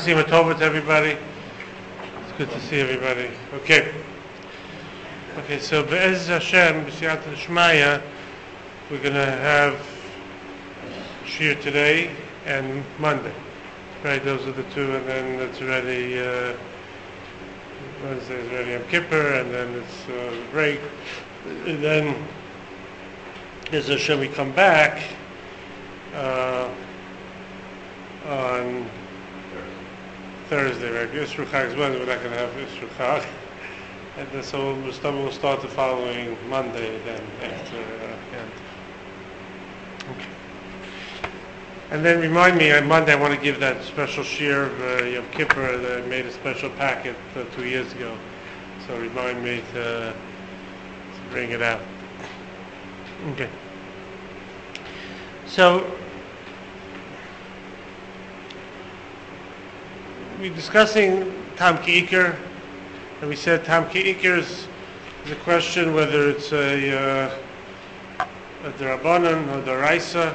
Sima Tova to everybody. It's good to see everybody. Okay, so Be'ez Hashem, B'siyat Shmaya, we're going to have Shir today and Monday. Right, those are the two, and then it's already, Wednesday is already Yom Kippur, and then it's break. And then, as Hashem, we come back on Thursday, right? Yisru Chag is Wednesday, we're not going to have Yisru Chag. And then, so we'll start the following Monday then after end. Okay. And then remind me, on Monday I want to give that special shir of Yom Kippur that I made a special packet 2 years ago. So remind me to bring it out. Okay. So, we're discussing Tam Ki'ikr, and we said Tam Ki'ikr is a question whether it's a D'Rabbanan or D'Oraisa.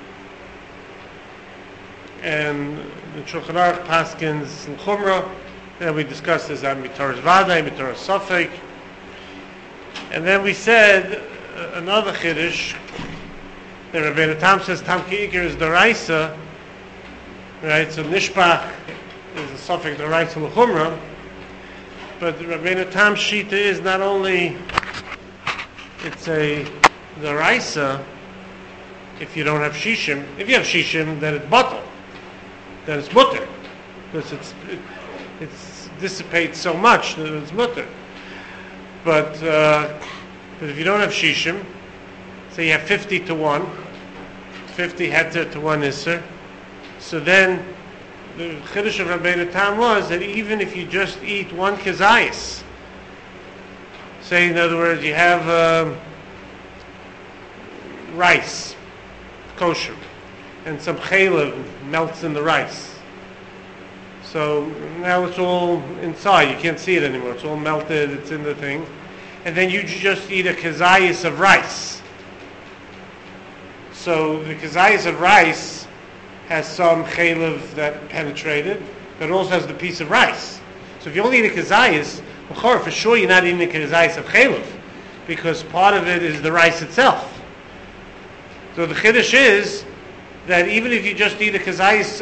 And the Shulchan Aruch paskins l'chumra. Then we discussed is that mitoras vaday, mitoras safek. And then we said another chiddush that Rabbeinu Tam says Tam Ki'ikr is D'Oraisa, right? So nishpach is a safek D'Oraisa l'chumra, but Rabbeinu Tam's shita is not only it's a D'Oraisa if you don't have shishim. If you have shishim, then it's batal. Then it's mutter, because it dissipates so much that it's mutter. But if you don't have shishim, say you have 50 to 1, 50 heter to 1 isser, so then the chiddush of Rabbeinu Tam was that even if you just eat one kezayis, say in other words you have rice, kosher, and some chaylev melts in the rice. So now it's all inside. You can't see it anymore. It's all melted. It's in the thing. And then you just eat a kezayis of rice. So the kezayis of rice has some chaylev that penetrated, but it also has the piece of rice. So if you only eat a kezayis, for sure you're not eating a kezayis of chaylev, because part of it is the rice itself. So the chiddush is that even if you just eat a kezayis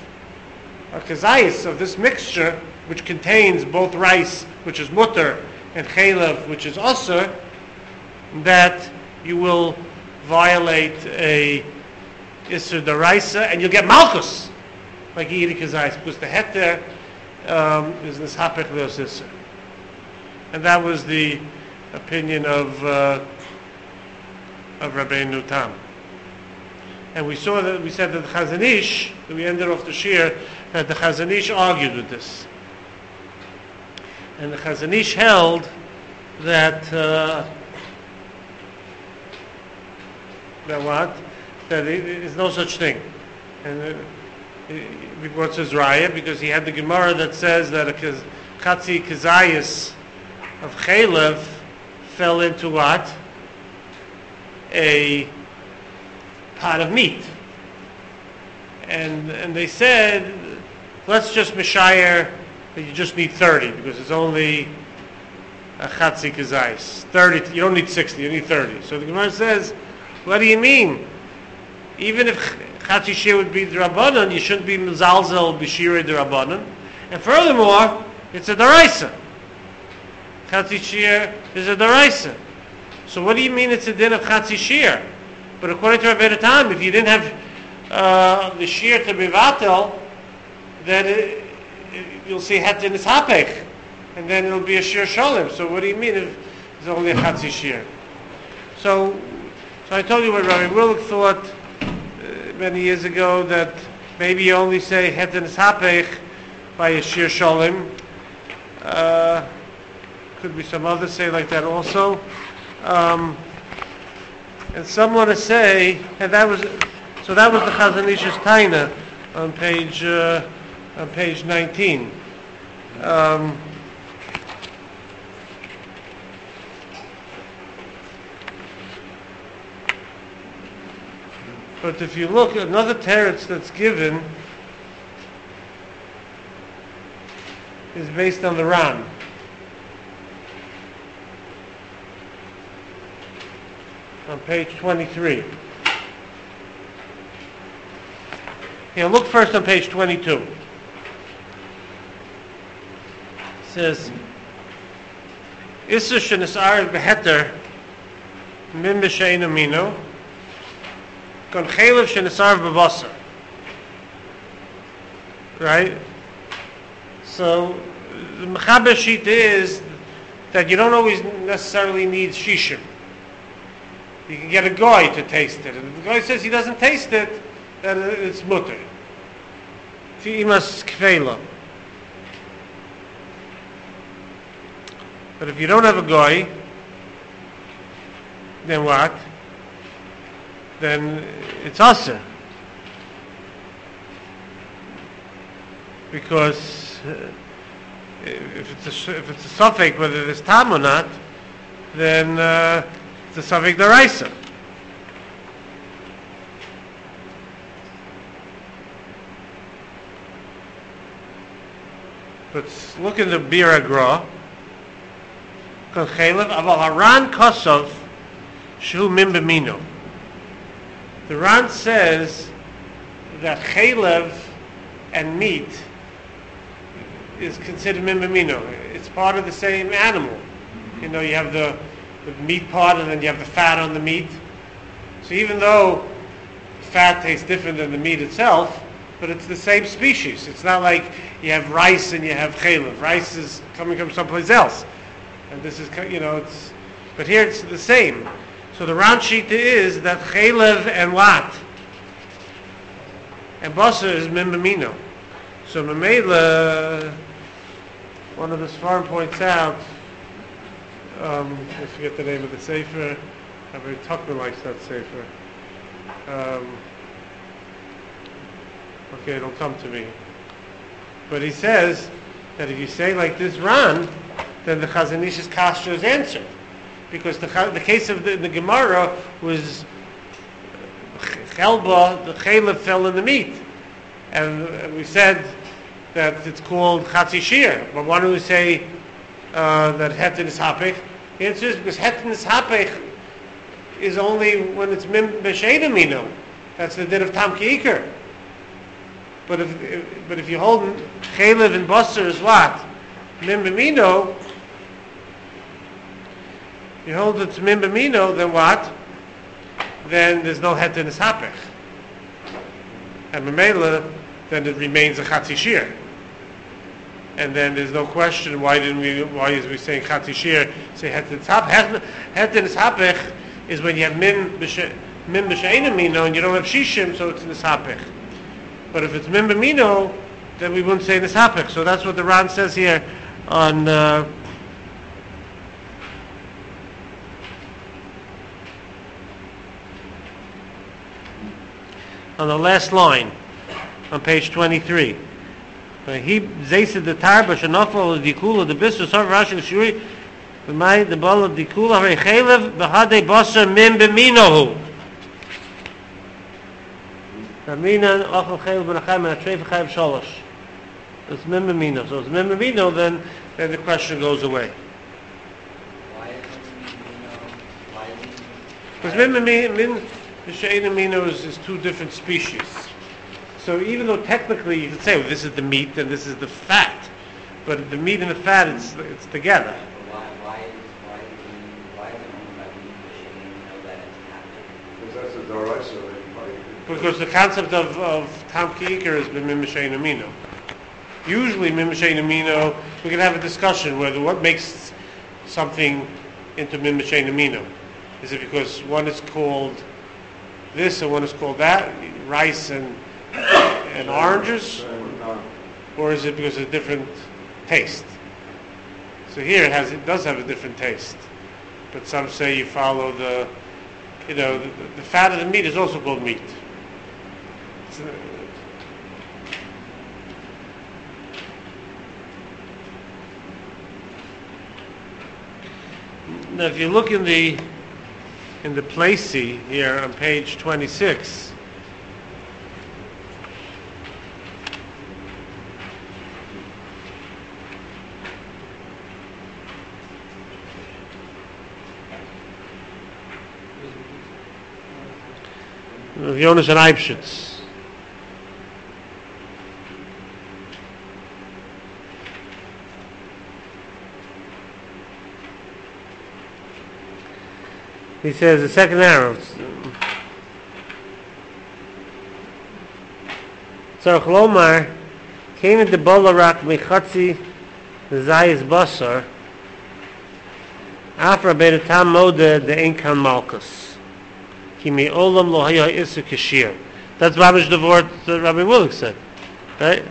of this mixture, which contains both rice, which is mutter, and chaylev, which is asur, that you will violate a isur d'oraisa, and you'll get malchus, like you eat a kezayis, because the heter is nishapech leos isur. And that was the opinion of Rabbeinu Tam. And we said that the Chazon Ish, that we ended off the shir, that the Chazon Ish argued with this. And the Chazon Ish held that, that there is no such thing. And we brought his raya, because he had the Gemara that says that a chatzi kezayis of chaylev fell into what? A pot of meat, and they said, let's just mishayer that you just need 30, because it's only a chatzi kezayis. 30, you don't need 60, you need 30. So the Gemara says, what do you mean? Even if chatzi shir would be d'Rabbanan, you shouldn't be mezalzel b'shirei d'Rabbanan. And furthermore, it's a d'oraisa. Chatzi shir is a d'oraisa. So what do you mean it's a din of chatzi shir? But according to Rabbeinu Tam, if you didn't have the shir to bivatel, then you'll see het in its hapech, and then it'll be a shir shalom. So what do you mean if it's only a chatzi shir? So I told you what Rabbi Wilk thought many years ago, that maybe you only say het in its hapech by a shir shalom. Could be some others say like that also. And some want to say, and that was the Chazon Ish's taina on page 19. But if you look at another teretz that's given, is based on the Ran. On page 23. Here, look first on page 22. It says, Issa shenisar beheter min b'shein amino kon chaylev shenisar b'basar. Right? So, the Mechaber sheet is that you don't always necessarily need shishim. You can get a guy to taste it. And if the guy says he doesn't taste it, then it's mutter. Fi imas kfeila. But if you don't have a guy, then what? Then it's aser. Because if it's a suffix, whether there's tam or not, then it's a suffix deraisa. But look in the Bir Agra. Kon chaylev aval haran kosov shu min b'mino. The Ran says that chaylev and meat is considered min b'mino. It's part of the same animal. You know, you have the meat part and then you have the fat on the meat. So even though fat tastes different than the meat itself, but it's the same species. It's not like you have rice and you have chaylev. Rice is coming from someplace else. And this is, it's, but here it's the same. So the round sheet is that chaylev and what? And basar is min b'mino. So Mamela, one of the Sfarim points out, I forget the name of the Sefer, Rabbi Tuckman likes that Sefer. Okay, it'll come to me. But he says that if you say like this Ran, then the Chazon Ish's kasha is answered. Because the case of the Gemara was Chelba, the Chaylev fell in the meat. And we said that it's called Chatzi Shir. But why do we say that Hetin is Hapech? The answer is because Hetin is Hapech is only when it's Mim B'Shein Amino. That's the din of Tam Ki'ikr. But if you hold Chaylev and Basar as what? Mim B'Mino, you hold it's Mim B'Mino, then what? Then there's no Hetin is Hapech. And Mamela, then it remains a Chatzi Shir. And then there's no question why is we saying Chatzi Shir? Say Hetin is Hapech. Hetin is Hapech is when you have Mim B'Shein Amino and you don't have Shishim, so it's Nishapech. But if it's Mim B'Mino, then we wouldn't say Nishapech. So that's what the Ran says here on the last line on page 23. He zaysed the tarba shenafal dikula the bisur sav rashi shuri b'may the ball of dikula harei chaylev b'hadei basar min b'minohu. Ramina achal chaylev b'nachayim and atrei v'chayim shalosh. It's min b'mino. So it's min b'mino, then the question goes away. Why is Because min b'shein amino is two different species. So even though technically you could say, well, this is the meat and this is the fat, but the meat and the fat, it's together. Why is it only by being machine that it's happening? Because that's a daraisa. Because the concept of Tam Ki'ikr is Mim B'Shein Amino. Usually Mim B'Shein Amino, we can have a discussion whether what makes something into Mim B'Shein Amino. Is it because one is called this and one is called that, rice and oranges, or is it because of a different taste? So here it does have a different taste, but some say you follow the fat of the meat is also called meat. Now, if you look in the Placey here on page 26. Jonas and Eibschitz. He says the second arrow. Tzarech lomar came into Bolarak mechatzi zayis basar after Rabbeinu Tam moda the Enkan Malkus. Kimi olam lo haya isu kashir. That's Rabbi's the word that Rabbi Willig said, right?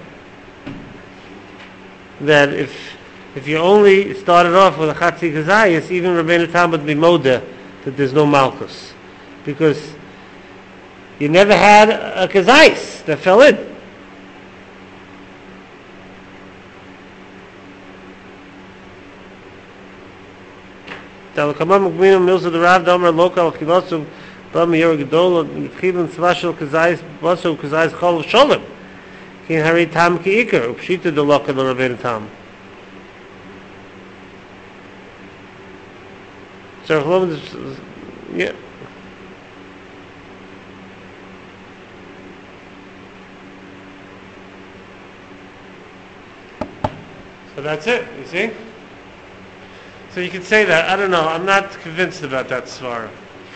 That if you only started off with a chatzi kazayis, even Rabbeinu Tam would be moda that there's no Malkus, because you never had a kazayis that fell in. Talkamam Gminu Mills of the Rav Domer local Kivasu Bam Yer Gedol Khibin Svashel Kazais Basu Kazais Chol Sholem Kin Hari Tam Ki Iker Upshita the Loka the Rabbeinu Tam. So yeah. So that's it, you see? So you can say that. I don't know. I'm not convinced about that svara.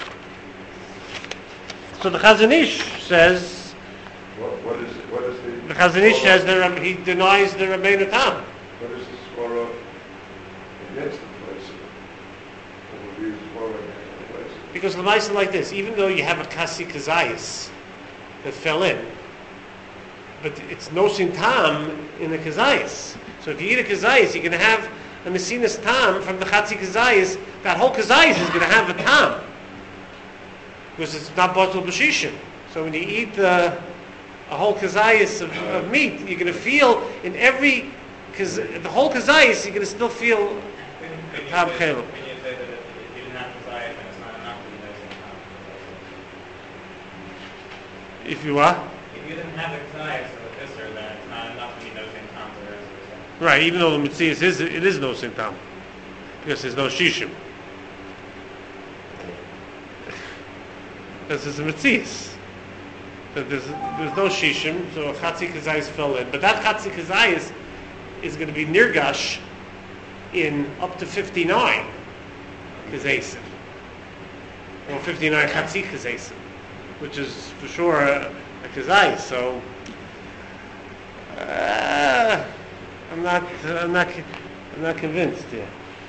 So the Chazon Ish says. What is the Chazon Ish says that he denies the Rabbeinu Tam. What is the svara against the place? What would be the svara against the place? Because the mice are like this. Even though you have a kasi kazayis that fell in, but it's no sin tam in the kazayis. So if you eat a kazayis, you're going to have a Messinas tam from the Chatzi Kazayis. That whole Kazayis is going to have a tam, because it's not Batul B'Shishim. So when you eat a whole Kazayis of meat, you're going to feel in every, the whole Kazayis, you're going to still feel a tam chelu. When you say that if you didn't have Kazayis, then it's not enough to be noticing tam. If you are? If you didn't have the Kazayis or the Kisser, then it's not enough to be noticing tam to the rest of the stuff. Right, even though the Metzias it is no sin tam, because there's no Shishim. This is a Metzias. That there's no Shishim, so a Chatzi Kazayis fell in. But that Chatzi Kazayis is going to be Nirgash in up to 59 Kazaysim. Or 59 Chatzi Kazaysim, which is for sure a Kazayis. So, I'm not convinced yet.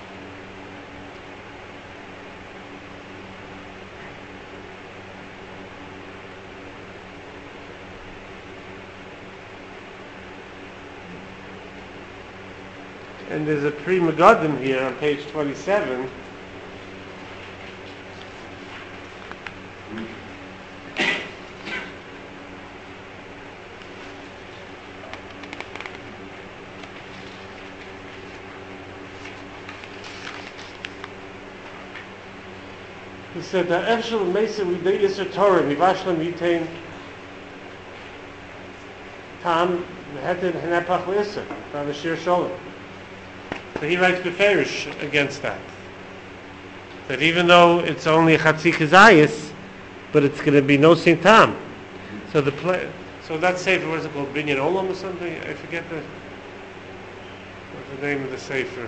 And there's a Pri Megadim here on page 27. He said that Efshel Mesa we did Yisr Torah, Mivashlam Yitain Tam Heted Henepach Yisr, from the Shir Sholem. So he writes Beferish against that. That even though it's only a Chatzi Kazayis, but it's going to be no Sin Tam. So so that Sefer, what is it called, Binyan Olam or something? I forget what's the name of the Sefer.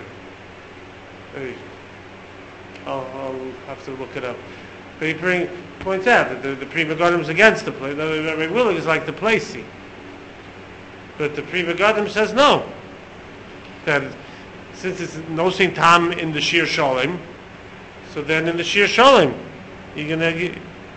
I'll have to look it up. But he points out that the Pri Megadim is against the place. The Rabbi Willig is like the Placey. But the Pri Megadim says no. That since it's no Sin Tam in the Shir Sholem, so then in the Shir Sholem, you're going to...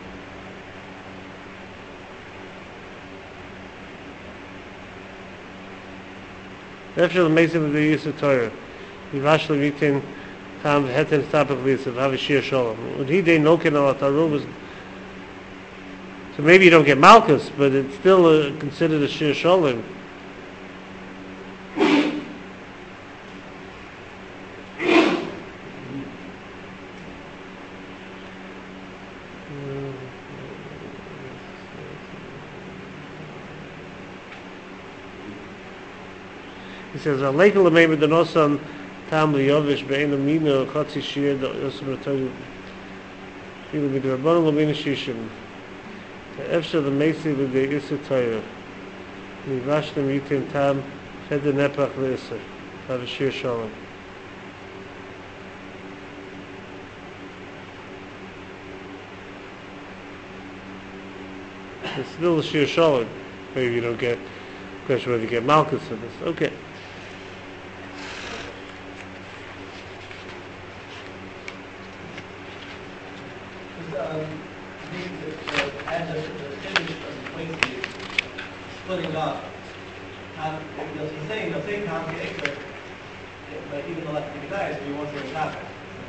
Efshel Mesim of the Yisur Torah. Yivashel Yitin Tam Hetem Stapach Lisav have a Shir Sholem. When he did Noken al Taruv, so maybe you don't get Malchus, but it's still considered a Shir Sholem. He says, "Alekel lemeimer denosan tam liyovish be'en amino chatzi shir yosem ratoyu filu midrabanon lemina shishim אפשר למייסי לידי איסר תוירה. ניבש למיוטים טעם חד הנפח לאיסר. have a shir shalom. It's still a shir shalom. Maybe you don't get question whether you get malchus for this. Okay. Splitting up. He's saying the same time the but even though that's the guys, we want to happen.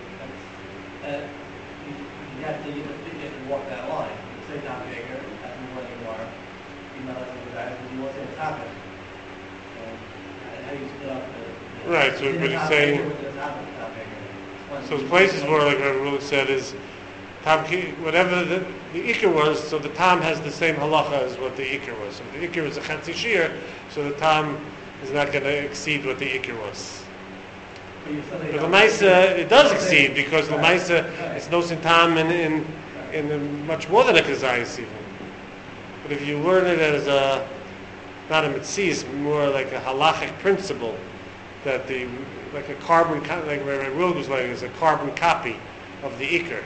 You have to walk that line. The same time bigger, as we want anymore, even though that's the guys, but you want to happen. And how you split up the right, so what he's saying. So the places where, like I really said, is whatever the Iker was, so the Tam has the same halacha as what the Iker was. So if the Iker was a Chatzi Shir, so the Tam is not going to exceed what the Iker was. But Lamaisa, it does exceed, because Lamaisa, it's no Tam in much more than a Kazayas even. But if you learn it as not a Mitzis, more like a halachic principle, that like a carbon, like Rabbi Wilg was like, is a carbon copy of the Iker.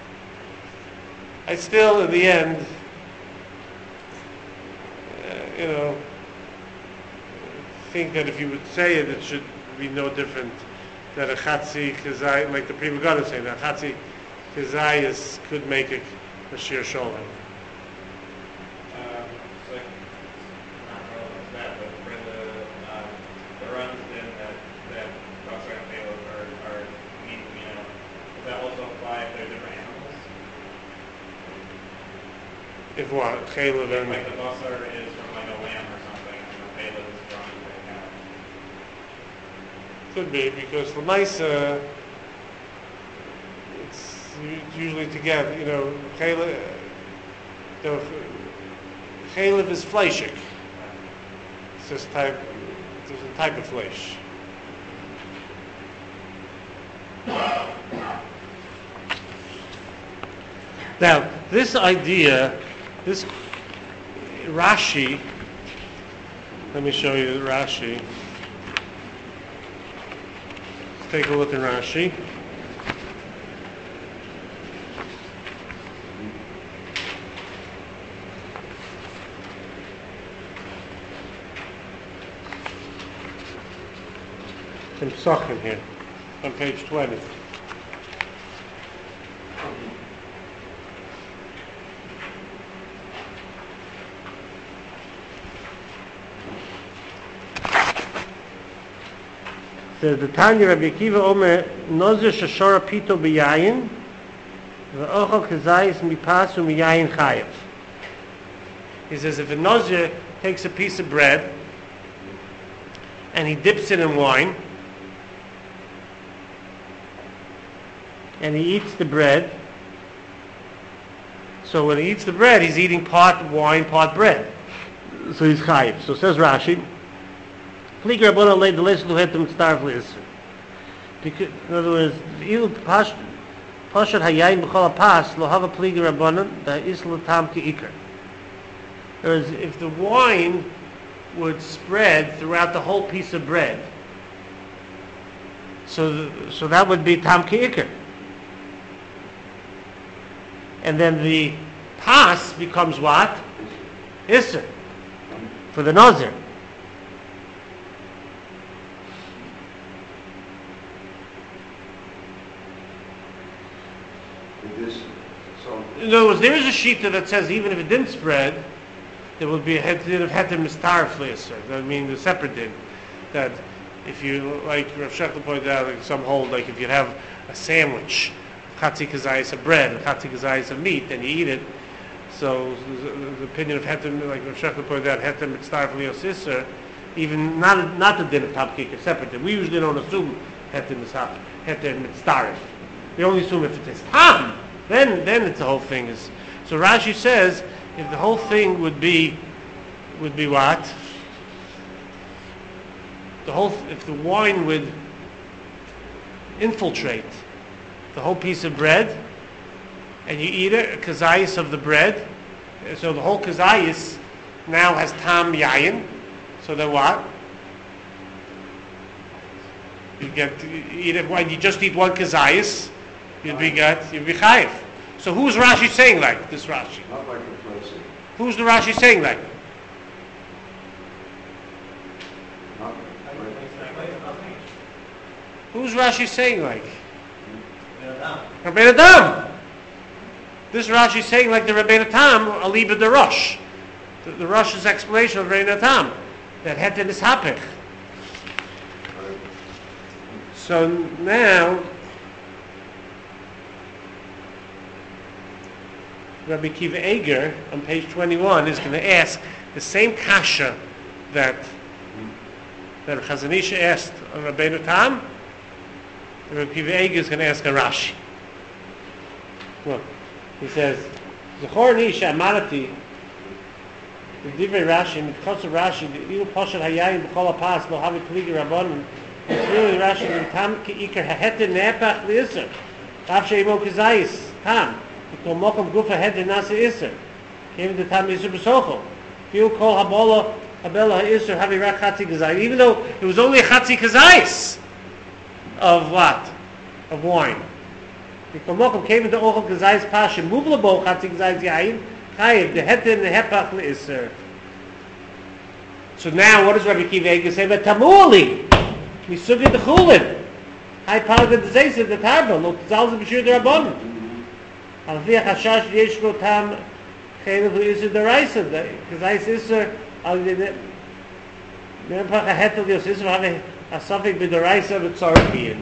I still, in the end, think that if you would say it, it should be no different that a Chatzi Kazai, like the Pri Megadim is saying, that Chatzi Kazai could make a Shir Sholem. So, not relevant to that, but for the runs then that Basar and Caleb are meeting, does that also apply if they're different animals? If what? Caleb and... Like the Basar is from like a lamb or something, and the Caleb is from a cow. Could be, because Lamaisa, it's usually together, Caleb, Caleb is fleischig. It's just there's a type of fleisch. Now, this idea, this Rashi, let me show you Rashi. Let's take a look at Rashi. From Sachin here, on page 20. Says the Tanya Rabbi Akiva Omer Nozer Shashora Pito B'Yayin V'Ochel Kazayis Mipasu Miyayin Chayev. He says if a Nozer takes a piece of bread and he dips it in wine and he eats the bread, so when he eats the bread he's eating part wine, part bread. So he's Chayev. So says Rashi, in other words, Pashat Hayayin B'chol HaPas Lo Hava Pligi Rabbanan Da Isla Tam Ki'ikar. Whereas if the wine would spread throughout the whole piece of bread, so that would be Tam Ki'ikar. And then the pas becomes what? Isser. For the Nazir. In other words, there is a shita that says even if it didn't spread, there would be a din of heter mistar fleisser. That means a separate din. That if you, like Rav Shechtel pointed out, like some hold, like if you have a sandwich, chatzi kazayis of bread and chatzi kazayis of meat, and you eat it, so the opinion of heter, like Rav Shechtel pointed out, heter mistar fleisser, even not the din of tapkik, a separate din. We usually don't assume heter mistar. We only assume if it is tam. Then it's the whole thing is. So Rashi says if the whole thing would be what? If the wine would infiltrate the whole piece of bread, and you eat it, a kazayis of the bread, So the whole kazayis now has tam yayin. So then what? You when you just eat one kazayis, you'd be chayiv. So who's Rashi saying like this Rashi? Not like the closing. Who's the Rashi saying like? Not like Who's Rashi saying like? They're down. Rabbeinu Tam. This Rashi is saying like the Rabbeinu Tam, Aliba the Rosh. The Rosh's explanation of Rabbeinu Tam. That heter is hapich. So now, Rabbi Kiva Eger on page 21 is going to ask the same kasha that Chazon Ish asked on Rabbeinu Tam. Rabbi Kiva Eger is going to ask a Rashi. Look, he says, "Zechor ni she'amarati." The divrei Rashi, because of Rashi, the ilu posher hayayin b'chol hapas lo havi pligi rabbanon. It's really Rashi in tam keikar haheter ne'epach li'isr. Rav she'imo kazayis tam. Ikol mokom gufa heter nasa isr. Even the tam isr b'sochel. Fiu kol habela ha'isr havi rak chatzi kazayis. Even though it was only a chatzi kazayis of what? Of wine. Ikol mokom came into ochel kazayis pasha muvlabo chatzi kazayis yayin. Chayiv the heter ne'epach li'isr. So now, what does Rabbi Kiva Eger say? But tamuli. Misugid the chulin. High power the disease of the table. No tzalz b'shir the rabbanon. Al v'yach hashash yesh lo tam chaylev l'isur the raisa. Because I isur al the nempach hahetel yos isur have a suffix with the raisa of tzarbian.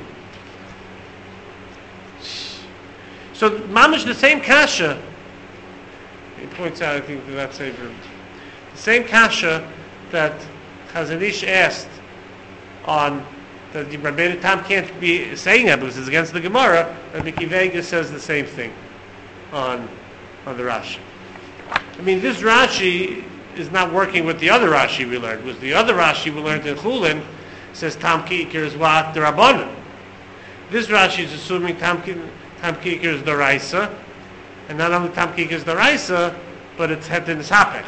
So mamish the same kasha. He points out, I think that's a the same kasha that Chazon Ish asked on that the Rabbeinu Tam can't be saying that because it's against the Gemara. Rabbi Kiva Eger says the same thing on the Rashi. I mean, this Rashi is not working with the other Rashi we learned. Because the other Rashi we learned in Chulin says Tam Ki'ikir is what? The Rabbanon. This Rashi is assuming Tam Ki'ikir is the Raisa. And not only Tam Ki'ikir is the Raisa, but it's Hetin Hapech.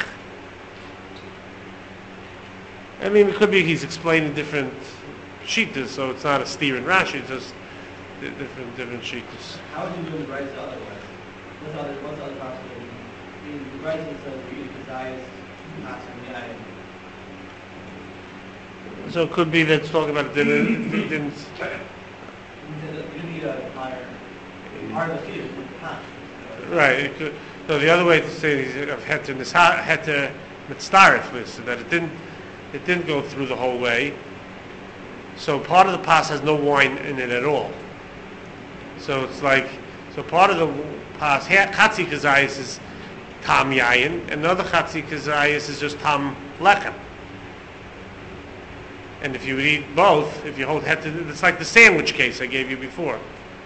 I mean, it could be he's explaining different shittas, so it's not a steer in Rashi, it's just different shittas. How would you do the rights otherwise? What's other possibility? I mean, the rights is you eat kazayis, not from the So it could be that it's talking about it didn't You need a higher part of the feed with the pot. right. It could, so the other way to say it is heter mitzdarif was that it didn't go through the whole way. So part of the pas has no wine in it at all. So it's like, so part of the pas, chatzi kazayis is tam yayin, and another chatzi kazayis is just tam lechem. And if you would eat both, if you hold heter, it's like the sandwich case I gave you before.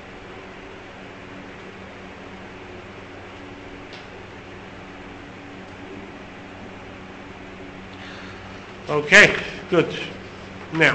Okay, good. Now,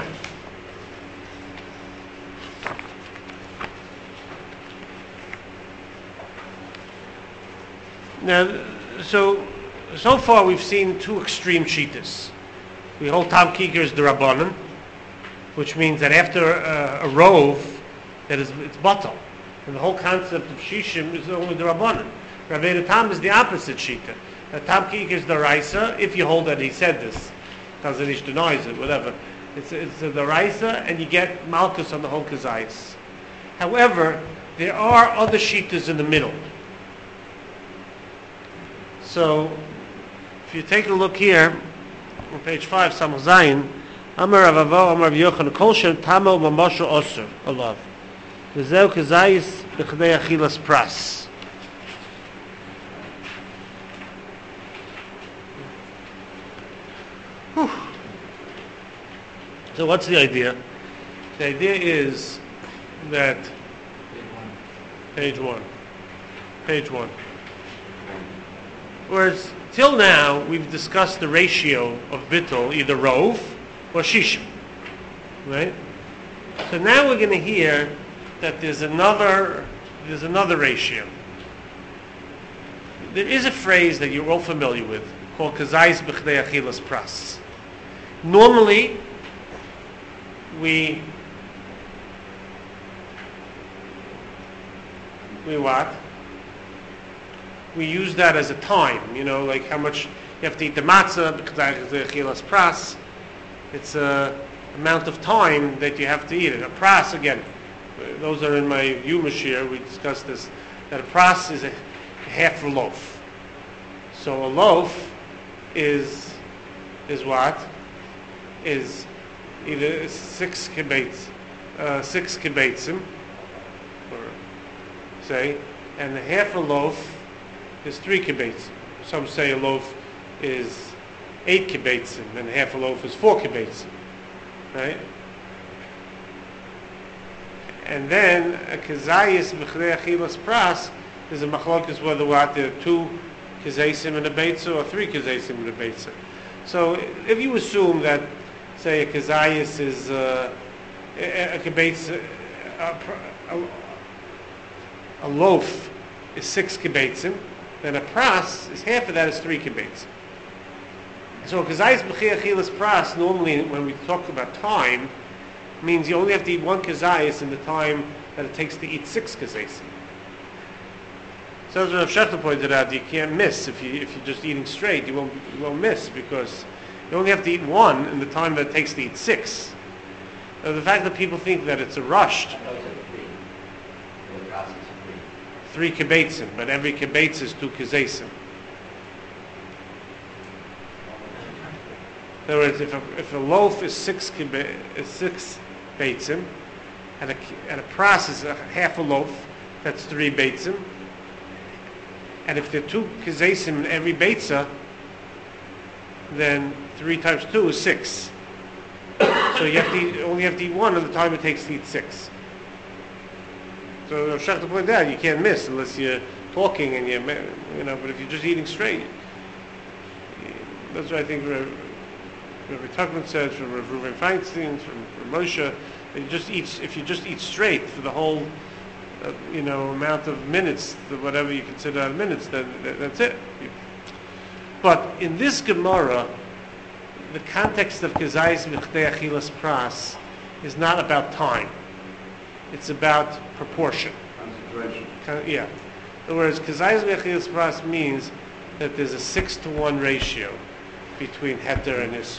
so far we've seen two extreme shittas. We hold Tam Ki'ikir is the Rabbanon, which means that after a rove, it's batal. And the whole concept of Shishim is only the Rabbanon. Rabbeinu Tam is the opposite shita. Tam Ki'ikir is the Raisa, if you hold that he said this. Chazon Ish denies it, whatever. It's the Raisa, and you get Malkus on the whole Kazayis. However, there are other shittas in the middle. So, if you take a look here, on page 5, Samach Zayin, Amar Rav Avo, Amar Rav Yochanan, Kol Shem Tamo Mamashu Osir, Allah. V'zeu Kazayis b'chdei Achilas Pras. So what's the idea? The idea is that page one. Whereas till now we've discussed the ratio of bittul, either rov or shishim, right? So now we're going to hear that there's another ratio. there is a phrase that you're all familiar with called kazayis b'chdei achilas pras. Normally, we what? We use that as a time, like how much you have to eat the matzah, b'chdei achilas pras. It's a amount of time that you have to eat it. A pras, again, those are in my Yuma shir, we discussed this, that a pras is a half a loaf. So a loaf is what? Is either 6 kibbeitzim, or say, and half a loaf is 3 kibbeitzim. Some say a loaf is 8 kibbeitzim, and half a loaf is 4 kibbeitzim, right? And then a kazayis b'chdei achilas pras is a machlokas whether there are 2 kazaysim in a beitza or 3 kazaysim in a beitza. So if you assume that, say, a kazayis is a kibbetz, a loaf is 6 kibbetzim, then a pras is half of that is 3 kibbetzim. So kazayis b'chei achilas pras, normally when we talk about time, means you only have to eat 1 kazayis in the time that it takes to eat 6 kazayis. So as Rav Shechter pointed out, you can't miss if you're just eating straight. You won't miss because you only have to eat 1 in the time that it takes to eat 6. So the fact that people think that it's a rushed, I thought it was 3. The process is 3 kibbetzim, but every kibbetz is 2 kazaysim. In other words, if a loaf is 6 beitzim, and a pras is half a loaf, that's 3 beitzim. And if there are 2 kazaysim in every beitza, then 3 times 2 is 6. So you only have to eat 1 at the time it takes to eat 6. So Rav Shechter pointed out, you can't miss unless you're talking and but if you're just eating straight, that's what I think Rabbi Tuckman said from Rav Reuven Feinstein, from Moshe, that if you just eat straight for the whole amount of minutes, whatever you consider out of minutes, then that's it. But in this Gemara, the context of kazayis b'chdei achilas pras is not about time. It's about proportion. Concentration. Yeah. In other words, kazayis b'achilas pras means that there's a 6-to-1 ratio between heter and isser.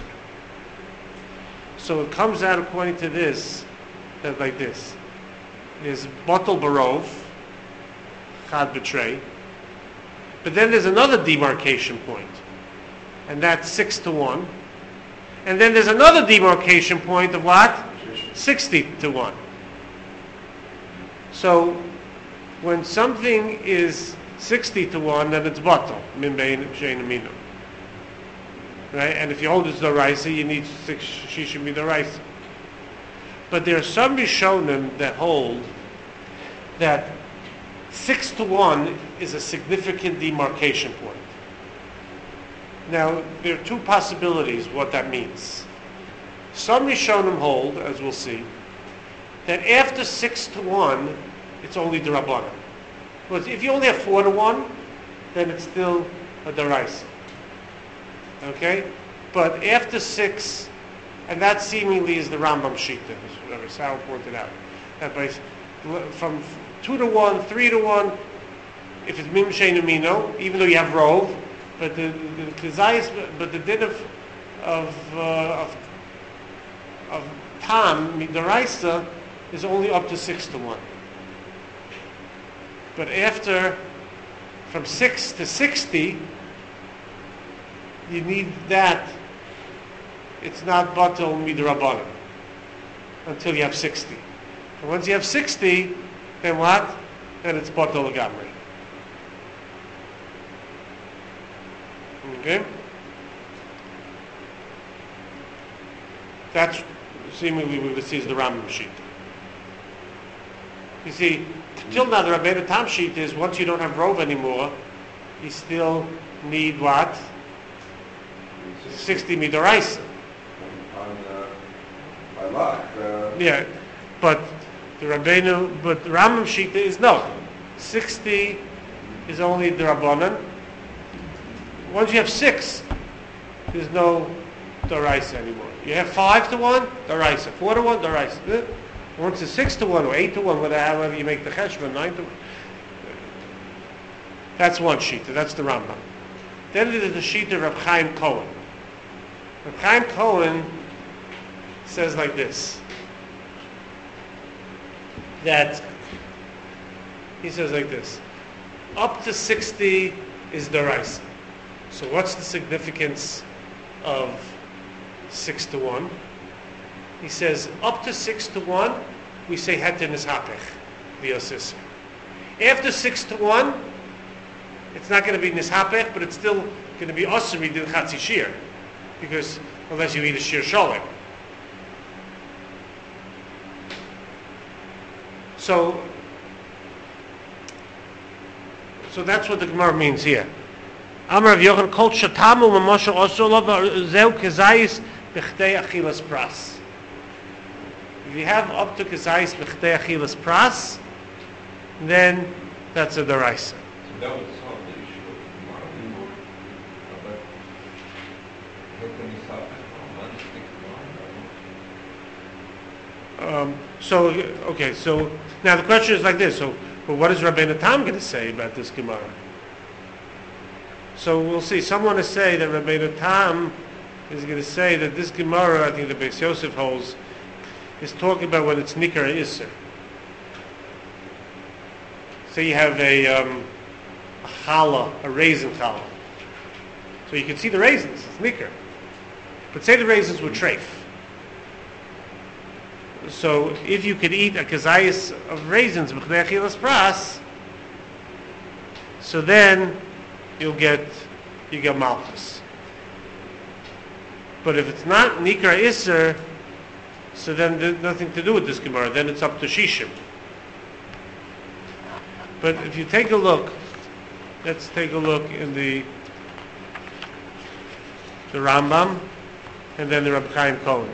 So it comes out according to this, that like this. There's batel barov, chad betray, but then there's another demarcation point, and that's 6-to-1. And then there's another demarcation point of what? 60-to-1. So when something is 60-to-1, then it's batel, min bein shein aminu. Right? And if you hold it's d'oraisa, you need 6 shishim d'oraisa. But there are some Rishonim that hold that 6-to-1 is a significant demarcation point. Now, there are 2 possibilities what that means. Some Rishonim hold, as we'll see, that after 6-to-1, it's only the Rabbanan. Because if you only have 4-to-1, then it's still a d'oraisa. Okay? But after 6, and that seemingly is the Rambam Shita, as Rabbi Sal pointed out. That from 2-to-1, 3-to-1, if it's Mim Shein Amino, even though you have Rov, but the din of Tam, Midaraisa, is only up to 6-to-1. But from 6 to 60, you need that. It's not batel midrabanan until you have 60. And once you have 60, then what? Then it's batel legamri. Okay? That's seemingly we see is the Rambam sheet. You see, till now the Rabbeinu Tam sheet is once you don't have rov anymore, you still need what? 60 midoraisa. By luck. Yeah, but the Rambam Shita is no. 60 is only the Rabbanan, once you have 6, there's no Daraisa anymore. You have 5 to 1, Daraisa. 4 to 1, Daraisa. Once it's 6 to 1 or 8 to 1, whatever you make the cheshbon, 9 to 1. That's one shita. That's the Rambam. Then there's the shita of Reb Chaim Cohen. Reb Chaim Cohen says like this. That he says like this. Up to 60 is Daraisa. So what's the significance of 6 to 1? He says up to 6 to 1, we say hetin is hapech, via sisser. After 6 to 1, it's not going to be nishapech, but it's still going to be osri din chatzi shir, because unless you eat a shir sholem. So that's what the Gemara means here. Amar Rav Yochanan kol shatamu mamosha osolav zeu kezayis b'chtei achilas pras. If you have up to kezayis b'chtei achilas pras, then that's a daraisa. So that would solve the issue of tomorrow. But how can you solve it? One stick tomorrow? So now the question is like this. So, but what is Rabbeinu Tam going to say about this Gemara? So we'll see. Some want to say that Rabbeinu Tam is going to say that this Gemara, I think the Beis Yosef holds, is talking about when it's Nikar Isser. So you have a challah, a raisin challah. So you can see the raisins, it's Nikar. But say the raisins were treif. So if you could eat a kazayas of raisins, b'chnei achilas pras, so then you get malchus. But if it's not nikra iser, so then there's nothing to do with this Gemara. Then it's up to shishim. But if you take a look, let's take a look in the Rambam and then the Reb Chaim Cohen.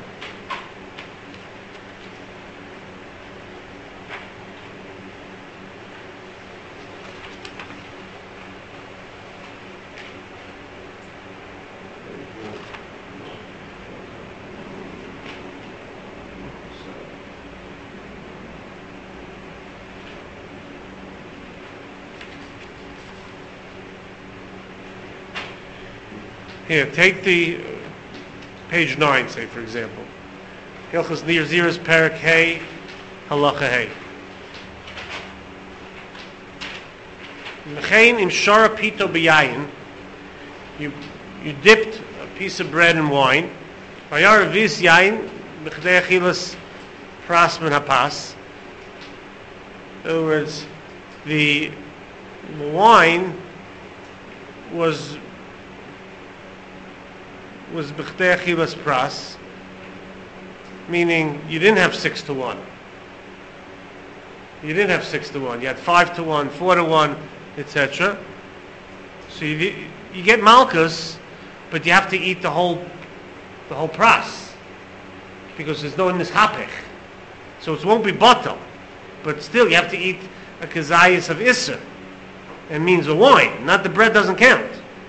Here, take the page 9, say, for example. Hilchos Nir Ziras Perak Hey, Halacha Hey. Mechein im shara pito b'yayin. You dipped a piece of bread in wine. Vayar vis yayin b'chdei achilas pras min hapas. In other words, the wine was b'chdei achilas pras, meaning you didn't have 6 to 1. You didn't have 6 to 1. You had 5 to 1, 4 to 1, etc. So you get malchus, but you have to eat the whole pras, because there's no nishapech. So it won't be bottle, but still you have to eat a kazayas of isser. It means the wine, not the bread doesn't count.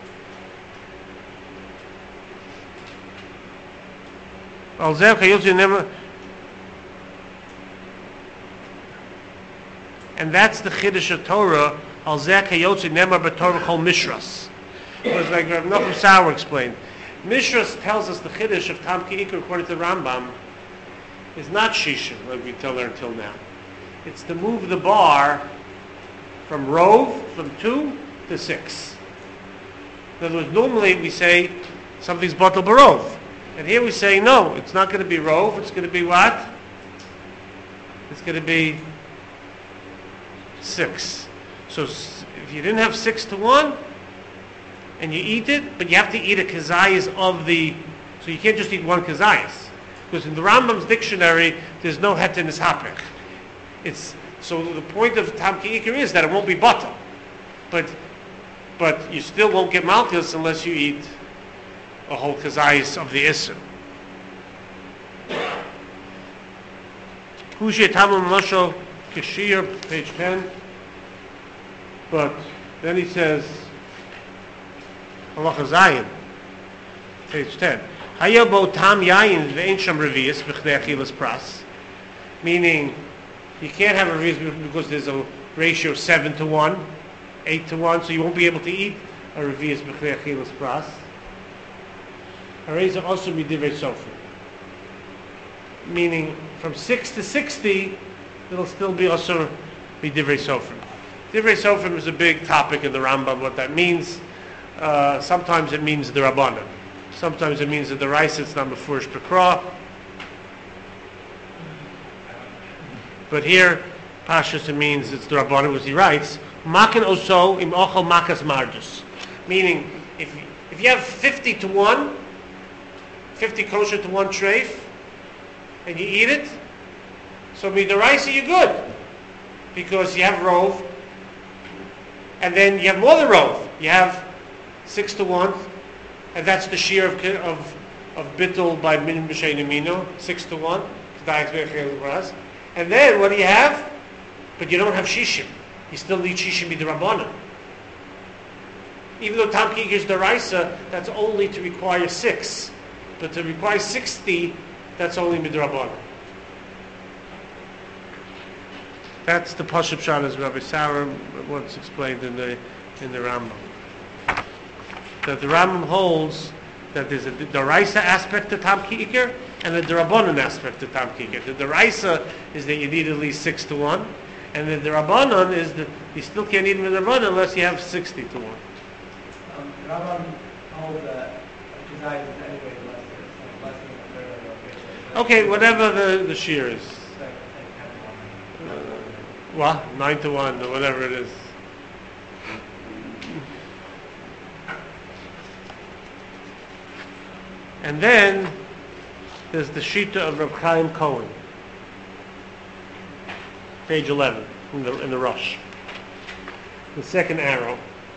And that's the Chiddush of Torah. Al zeh kayotzi nemar b'Torah kol mishras. It was like Rav Nachum Sauer explained. Mishras tells us the Chiddush of Tam Ki'ikr according to the Rambam is not shishim like we tell her until now. It's to move the bar from rov, from 2 to 6. In other words, normally we say something's batal barov. And here we say, no, it's not going to be rov, it's going to be what? It's going to be 6. So if you didn't have 6 to 1, and you eat it, but you have to eat a kazayas of the, so you can't just eat one kazayas. Because in the Rambam's dictionary, there's no hetin ishapech. So the point of Tam Ki'ikr is that it won't be batal. But you still won't get malchus unless you eat a whole kazayas of the Isser. Hushei Tamim Mosho Kishir, page 10. But then he says, Halacha Zayin, page 10. Hayabo tam yayin ve'en sham revius b'chdei achilas pras. Meaning, you can't have a revius because there's a ratio of 7 to 1, 8 to 1, so you won't be able to eat a revius b'chdei achilas pras. Hareza also midivrei sofer. Meaning, from 6 to 60, it'll still be also midivrei sofer. Divrei sofer is a big topic in the Rambam, what that means. Sometimes it means the Rabbanan. Sometimes it means that the rice it's not befurish b'kra. But here, Pashas, it means it's the Rabbanan, because he writes, Makan oso im ochel makas margus. Meaning, if you have 50 to 1, 50 kosher to 1 treif, and you eat it, so midaraisa you're good. Because you have rov, and then you have more than rov. You have 6 to 1, and that's the shear of bittul by min b'shein amino, 6 to 1. And then what do you have? But you don't have shishim. You still need shishim midrabanan. Even though tamkik is deraisa, that's only to require 6. But to require 60, that's only midrabanan. That's the Pashup Shad as Rabbi Sauer once explained in the Rambam. That the Rambam holds that there's a deraisa aspect to Tam Ki'ikr and a derabanan aspect to Tam Ki'ikr. The deraisa is that you need at least 6 to 1, and the derabanan is that you still can't eat midrabanan unless you have 60 to 1. Rambam holds that Kazai is anyway less than a third of the Okay, whatever the shear is. What? 9 to 1 or whatever it is. And then there's the Shita of Reb Chaim Cohen, page 11 in the Rosh. The second arrow.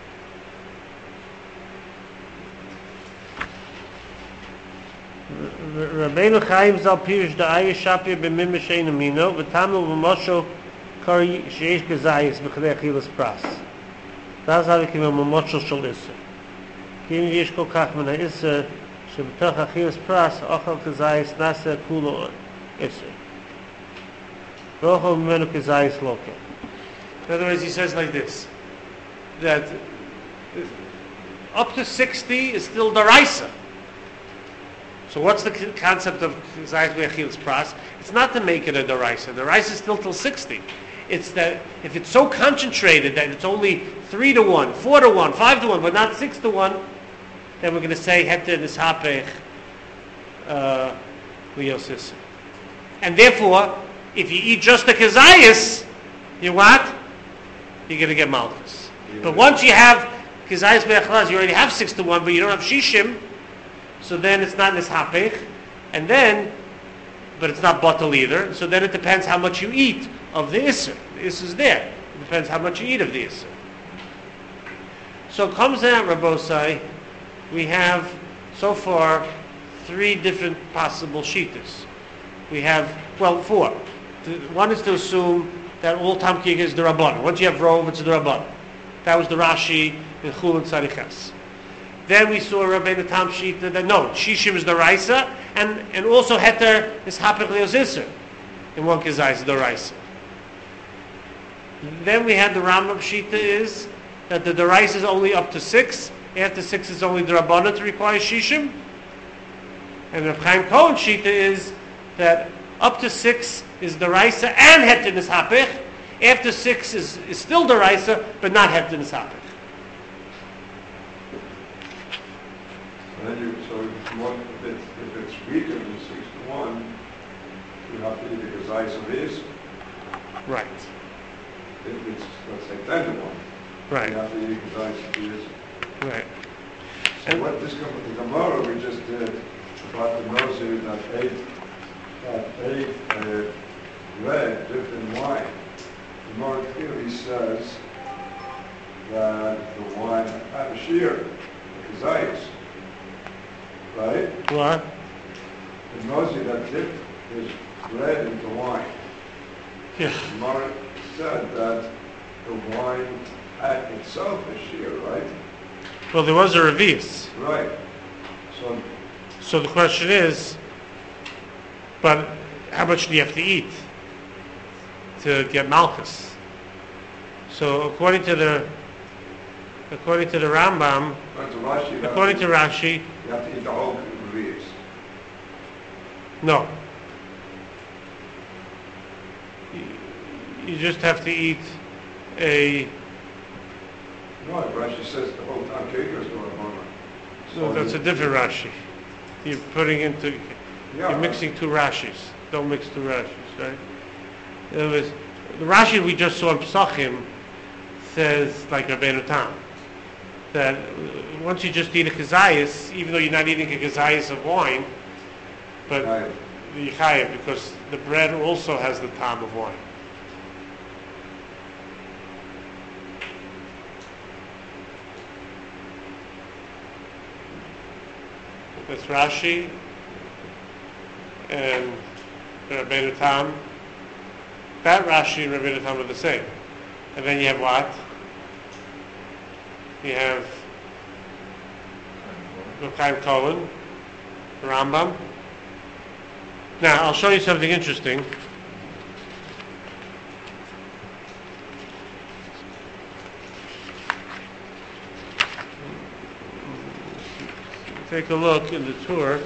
Rabbeinu Chaim Zal Pirush Da'ayi Shapir B'mim M'shein Amino V'tamu V'mosho Kari Sheish Gazayis B'chdei Achilas Pras. Das habe ich immer Momoshel Shal Isser. Kim Yesh Kol Kach Min HaIsser Sheb'toch Achilas Pras Ochel Gazayis Nasa Kulo Isser. V'ochel Mimenu Gazayis Loke. In other words, he says like this, that up to 60 is still deraisa. So what's the concept of Zayis B'Achilas Pras? It's not to make it a deraisa. The deraisa is still till 60. It's that if it's so concentrated that it's only 3 to 1, 4 to 1, 5 to 1, but not 6 to 1, then we're going to say Heter Nishapech Liyosis. And therefore, if you eat just the Kazayas, you what? You're going to get Malchus. But once you have Kazayas B'Achilas, you already have 6 to 1, but you don't have Shishim, so then it's not Nishapech, and then, but it's not Batal either, so then it depends how much you eat of the Isser. The Isser is there. It depends how much you eat of the Isser. So it comes out, Rabbosai, we have so far 3 different possible shitas. We have, 4. One is to assume that all Tamkik is the Rabbanan. Once you have Rov, it's the Rabbanan. That was the Rashi in Chul and Tzadikas. Then we saw Rabbeinu Tam Shita that no, Shishim is the Raisa, and also Heter is Hapech Leos Isser. In one Kazai is the Raisa. Then we had the Rambam Shita is that the Raisa is only up to 6. After 6 is only the Rabbanan to require Shishim. And the Chaim Cohen Shita is that up to 6 is the Raisa and Heter is Hapech. After 6 is still the Raisa, but not Heter is Hapech. And then if it's weaker than 6 to 1, you have to eat the Kazayis of this. Right. If it's, let's say, 10 to 1, Right. you have to eat the Kazayis of this. Right. So what this comes with the Gemara we just did about the Nosir that ate red dipped in wine. The Gemara clearly says that the wine had a shear, the Kazayis. Right? What? The Nosir that dipped his bread into wine. Yeah. Gemara said that the wine had itself a shear, right? Well, there was a revius. Right. So, So the question is, but how much do you have to eat to get malchus? So according to the Rambam, according to Rashi, you have to eat the whole revius. no. You just have to eat a. No, Rashi says the whole time Keker is going on. No, that's a different Rashi. You're putting into. Yeah, You're mixing two Rashis. Don't mix two Rashis, right? In other words, the Rashi we just saw in Pesachim says, like Rabbeinu Tam, that once you just eat a kazayas, even though you're not eating a kazayas of wine, but Right. you chayev, because the bread also has the tam of wine. That's Rashi and Rabbeinu Tam. That Rashi and Rabbeinu Tam are the same. And then you have what? You have Reb Chaim Cohen, the Rambam. Now, I'll show you something interesting. Take a look in the tour.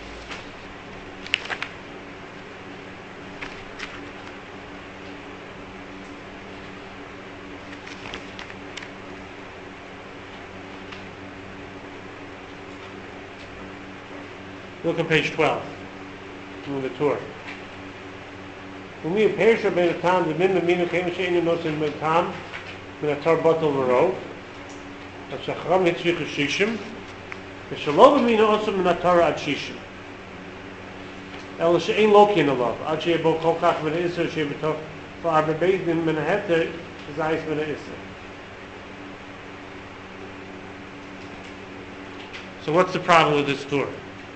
Look at page 12 in the tour. When we perish Rabbeinu Tam, the min minu came she'enu nosin min tam min atar batal v'rov. Ashachram hitzvich shishim. V'shalom minu also min atar ad shishim. El she'en lokin alav. Ad she'ebo kol kach min ha'isr she'beto v'arba bezdin min ha'heter zayis min ha'isr. So what's the problem with this tour?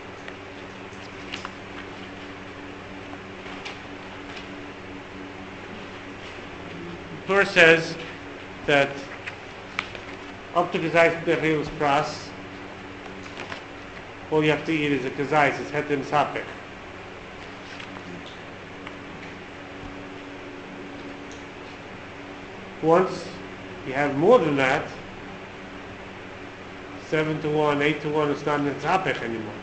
The Torah says that up to Kazais Bechil's Pras, all you have to eat is a Kazais, it's Hetem Sapek. Once you have more than that, 7-1, 8-1, it's not in Sapek anymore.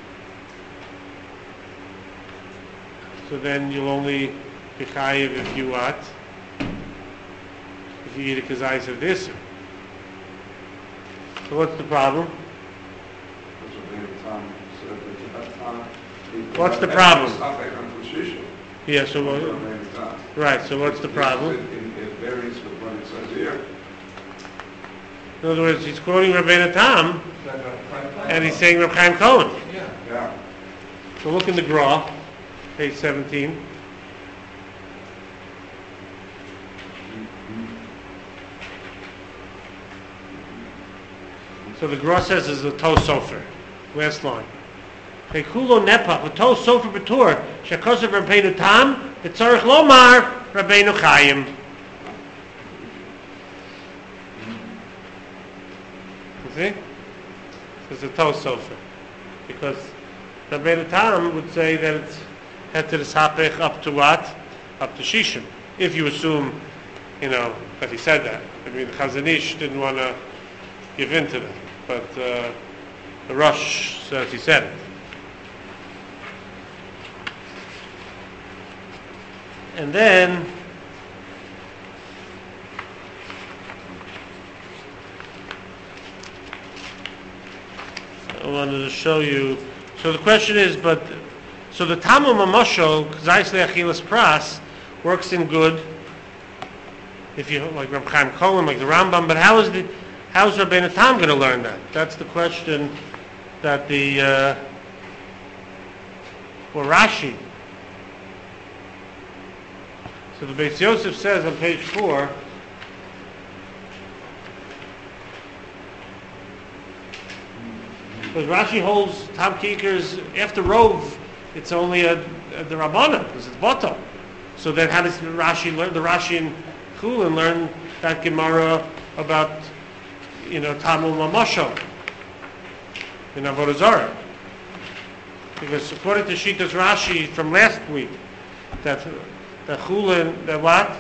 So then you'll only be chayiv if you what? If you eat a kazayis of this. So what's the problem? That's what Rabbeinu Tam said, that you have time. What's the problem? Sapek on Shishim. Yeah, so That's what, Rabbeinu Tam. right, so what's the problem? It varies with what it says here. In other words, he's quoting Rabbeinu Tam, and he's saying Reb Chaim Cohen. Yeah. So look in the Gra, page 17. So the Gra says is a toe sofer. Last line. Pekulo nepa, a toe sofer betur, shekosav Rabbeinu Tam, v'tzarech lomar Rabbeinu Chaim. You see? It's a toe sofer. Because Rabbeinu Tam would say that it's heter sapech up to what? Up to Shishim. If you assume, that he said that. I mean, the Chazon Ish didn't want to give in to that. But the Rosh says he said it. And then I wanted to show you. So the question is, so the Tamum Mamosho, Zayis Le'achilas Pras, works in good, if you, like Reb Chaim Cohen, like the Rambam, but how's Rabbeinu Tam going to learn that? That's the question that for Rashi. So the Beis Yosef says on page 4, because Rashi holds Tam Kiker's, after Rov, it's only the Rabbana, because it's Boto. So then how does Rashi learn, the Rashi and Chulin learn that Gemara about, Tamul Mamosho? in Avodah Zarah. Because according to Shitas Rashi from last week, that the chulin, the what?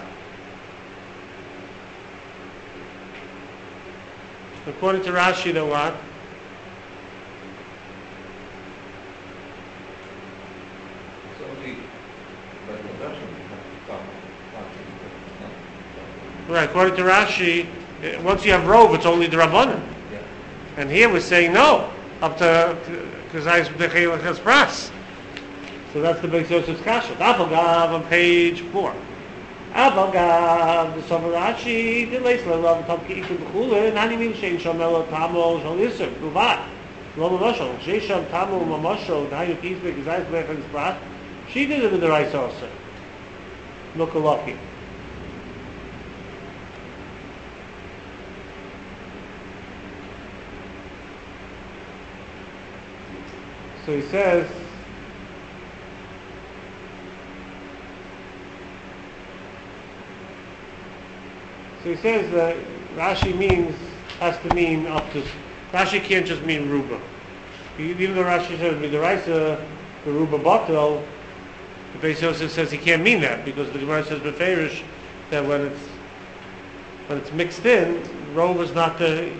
According to Rashi, the what? It's only by convention you have to come. Right, according to Rashi, once you have rov, it's only the Rabbanan. Yeah. And here we're saying no, up to Kazayis B'dechei Lechaz Pras. So that's the Beis Yosef's kasha. Avagav on page 4. Avagav, the Sofer Rashi, the Leisler, Rav Tom Ki'ikun B'chulin, Nani Mim Shein Shamelo Tamo Shal Yisr, Uvat, Lo Mamashal, Sheisham Tamo Mamashal, Nayu Kizbe Kazayis B'dechei Lechaz Pras. She did it with the rice also. Look a lucky. So he says, that Rashi has to mean up to, Rashi can't just mean Ruba. Even though Rashi says Midaraisa, the Ruba Batel, the Beis Yosef says he can't mean that, because the Gemara says Beferish that when it's mixed in, Rov is not the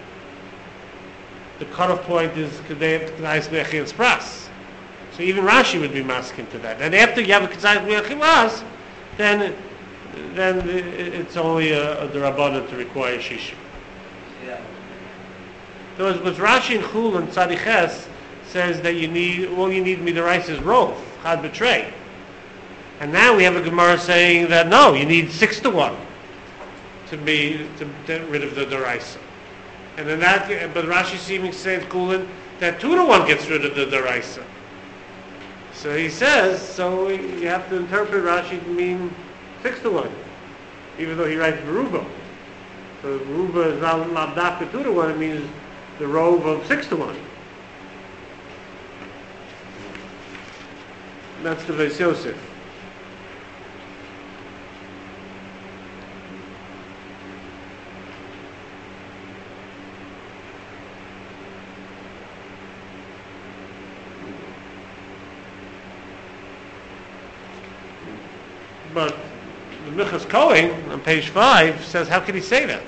cutoff point is Kedei K'nais B'Echil Spras. So even Rashi would be masking to that. And after you have a K'nais B'Echil Spras, then it's only a D'Rabbanan to require Shishim. Yeah. So but Rashi and Chul and Tzadiches says that all you need Midaraisa is Rov, Chad B'Trei. And now we have a Gemara saying that no, you need 6-1 to get rid of the D'Oraisa. And then but Rashi seeming to say in Kulin that 2-1 gets rid of the D'Oraisa. So he says, so you have to interpret Rashi to mean 6-1, even though he writes Beruba. So Beruba is not Labdafka 2-1, it means the rove of 6-1. That's the Beis Yosef. But the Minchas Kohen on page 5 says, how can he say that?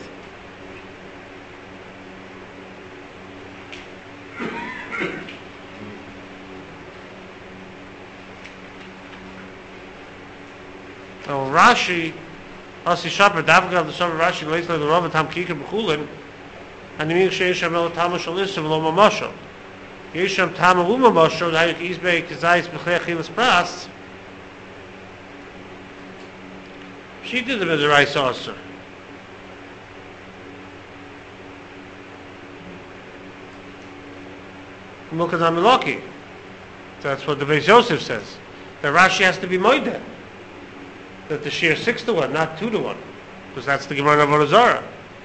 Oh, Rashi, Asi Shaper, Davgav, the son of Rashi, Leisler, the Rav, Tam Kikar, B'chulin, and the Minch Sheish Amel Tama Shalissim, Lo Mamashal. Yesham Tama Lu Mamashal, Hayuk Izbei, Kizayis, B'chei Achilas Pras. She did it as a rice also. Milkas Amilaki. That's what the Beis Yosef says. That Rashi has to be moideh. That the shear 6-1, not 2-1. Because that's the Gemara of Avodah Zarah.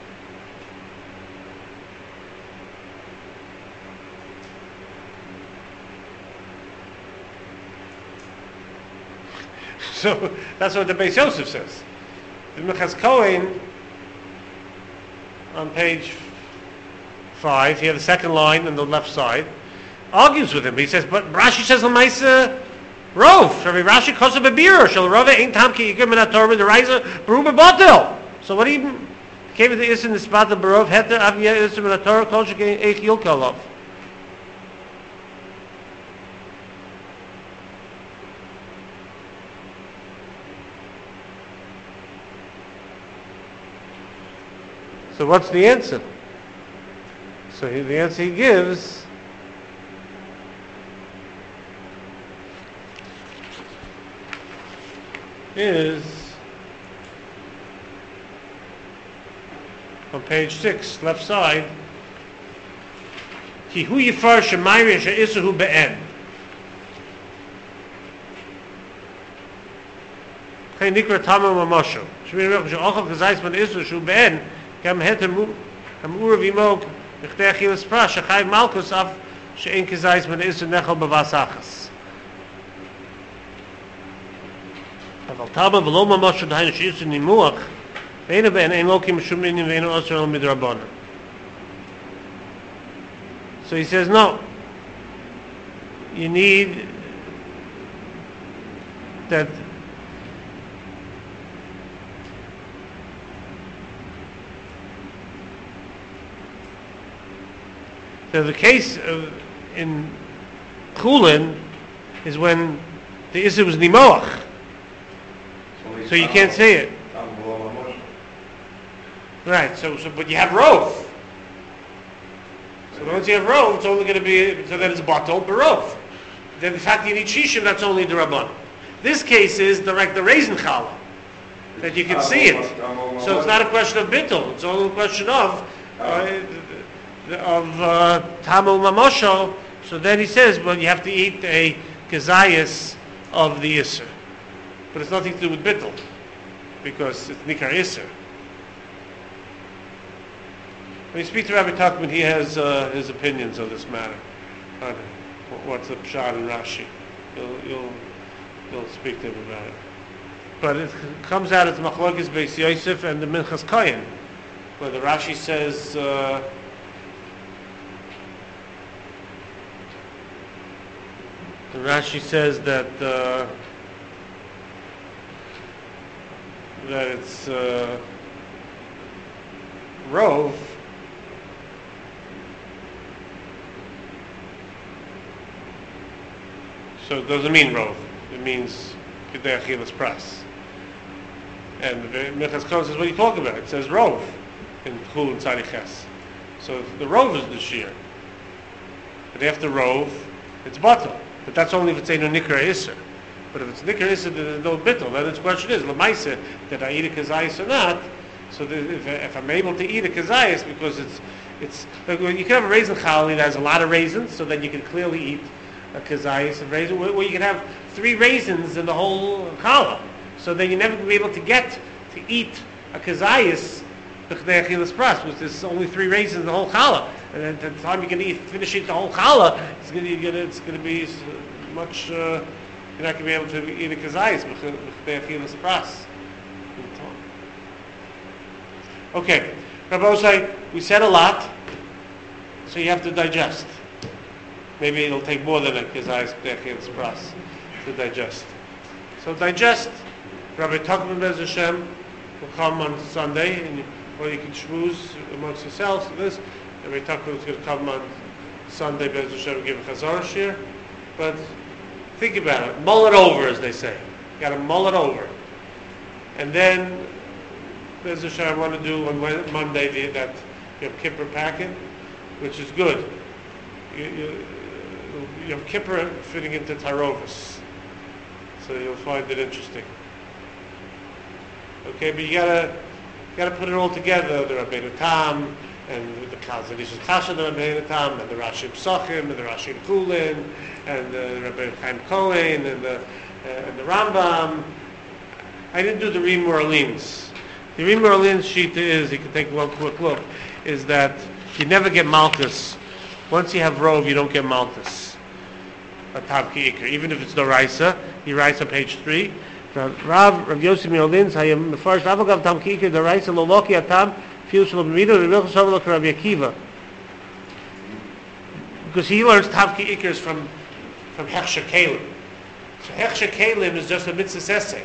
So that's what the Beis Yosef says. The Minchas Kohen on page 5, here the second line on the left side, argues with him. He says, but Rashi says L'maisa Rov. Rashi kosa bebira. Shal Rove ain't tam ki yikim min haTorah the Reiser beruba batil. So what he came to the Isin the spot of Berov Heter Aviyah Isim min haTorah kol shekein eich yilkalov. So what's the answer? So the answer he gives is on page 6, left side. Ki hu yifar shemayri she'isuhu be'en. Kei nikra tamam mamosho. Shmir rech she'ochel kazayis man isu shu be'en. Kam heter kam urav imog b'chtei achilas prash shechayv malkus af she'en kazayis man isu nechel b'vasachas. אבל תמה ולא ממש עדיין שיש נימוח ואין הבן אין לו כמשום מינים ואין אוסר על מדרבנן. So he says, no. You need that. So the case in Chulin is when the Isser was Nimoach. So you can't say it. Right, so but you have Rov. So once you have Rov, it's only going to be, so then it's Batal Barov. Then the fact you need Shishim, that's only the Rabban. This case is like the raisin challah, that you can see it. So it's not a question of bittul, it's only a question of Tamil Mamosho. So then he says, well, you have to eat a kazayas of the Isser. But it's nothing to do with bittul, because it's Nikar Isser. When you speak to Rabbi Tuckman, he has his opinions on this matter. On what's the Pshat and Rashi. You'll speak to him about it. But it comes out as Machlokes Beis Yosef and the Minchas Kohen, where the Rashi says the Rashi says that it's Rov. So it doesn't mean Rov. It means Kedei Achilas Pras. And the Minchas Kohen says, what are you talking about? It says Rov in Chul and Tzadiches. So the Rov is the Shir. But after Rov, it's Batal. But that's only if it's a Nikra Isser. But if it's Nikra Isser, then there's no Bittul. Then the question is, Lamaisa, did I eat a Kazayas or not? So if I'm able to eat a Kazayas, because it's like, you can have a raisin chali that has a lot of raisins, so then you can clearly eat a kazayas of raisin, where you can have 3 raisins in the whole challah. So then you're never going to be able to get to eat a kazayas b'chnei achilas pras, because there's only 3 raisins in the whole challah. And then at the time you're going to finish eating the whole challah, it's going to be much. You're not going to be able to eat a kazayas b'chnei achilas pras. Okay, Rabbi Osai, we said a lot, so you have to digest. Maybe it'll take more than a kazayas b'cheilas pras to digest. So digest. Rabbi Tuckman Bez Hashem will come on Sunday, or you can shmooze amongst yourselves. This Rabbi Tuckman is going to come on Sunday Bez Hashem and give a chazar shir. But think about it. Mull it over, as they say. You got to mull it over, and then Bez Hashem I want to do on Monday that Yom Kippur packet, which is good. Yom Kippur fitting into Tarovis, so you'll find it interesting. Okay, but you gotta put it all together. The Rabbeinu Tam and the Chazon Kasha, the Rabbeinu Tam, and the Rashi Psachim, and the Rashi Chulin, and the Rabbeinu Chaim Cohen, and the Rambam. I didn't do the Rim Orleans. The Rim Orleans sheet is, you can take one quick look, is that you never get Malchus. Once you have Rov, you don't get Malchus. A Tam Ki Iker. Even if it's Doraisa, he writes on page 3. Rav Yosef Miolins, Hayam Mefarish Avagav Tam Ki Iker, Doraisa Loloki Atam, Fius Lomrido, Revilch Shavalo Rabbi Akiva. Because he learns Tam Ki Ikers from Hechsher Kalim. So Hechsher Kalim is just a mitzvah essay.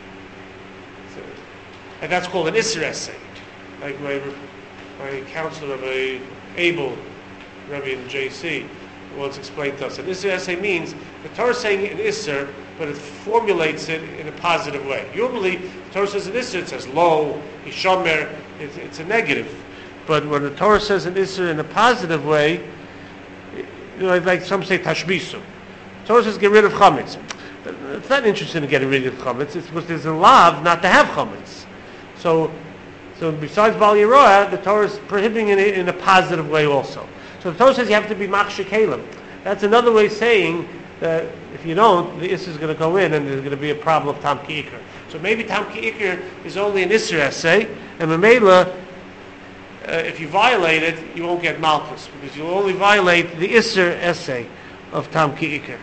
And that's called an Isser essay. Like my counselor, Rabbi Abel, Rabbi in JC, once explained to us. An Isser essay means the Torah is saying an Isser, but it formulates it in a positive way. Usually, the Torah says an Isser, it says lo, Hishomer, it's a negative. But when the Torah says an Isser in a positive way, like some say Tashbisu. The Torah says get rid of Chametz. It's not interested in getting rid of Chametz, it's because there's a lav not to have Chametz. So besides Bal Yeroah, the Torah is prohibiting it in a positive way also. So the Torah says you have to be Machshir Kalim. That's another way of saying that if you don't, the Isser is going to go in and there's going to be a problem of Tam Ki Iker. So maybe Tam Ki Iker is only an Isser essay, and Mamela, if you violate it, you won't get Malchus, because you'll only violate the Isser essay of Tam Ki Iker.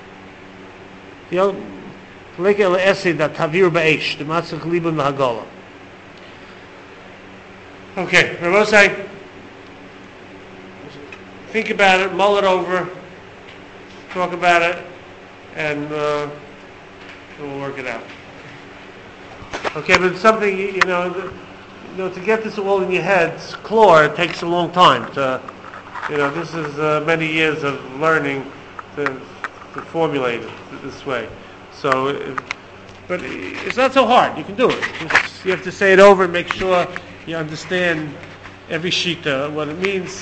The essay that Tavir Ba'esh, the Matzach Libam Hagolah. Okay, Rabosai, think about it, mull it over, talk about it, and we'll work it out. Okay, but it's something, to get this all in your head, it takes a long time. This is many years of learning to formulate it this way. So, but it's not so hard. You can do it. You have to say it over and make sure you understand every shita, what it means.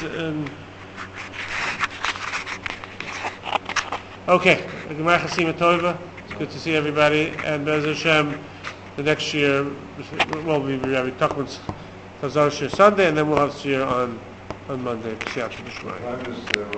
Okay, it's good to see everybody, and Be'ez Hashem, the next year, well, we have Tuchman's Chazar Shir Sunday, and then we'll have Shir on Monday. Time is